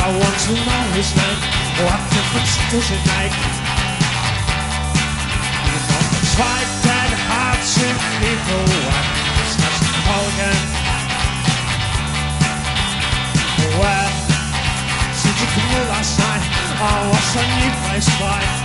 I want to know his name. What difference does it make? You know, five dead hearts in people when it's not the call again. Where did you go last night? Oh, what's a new place by?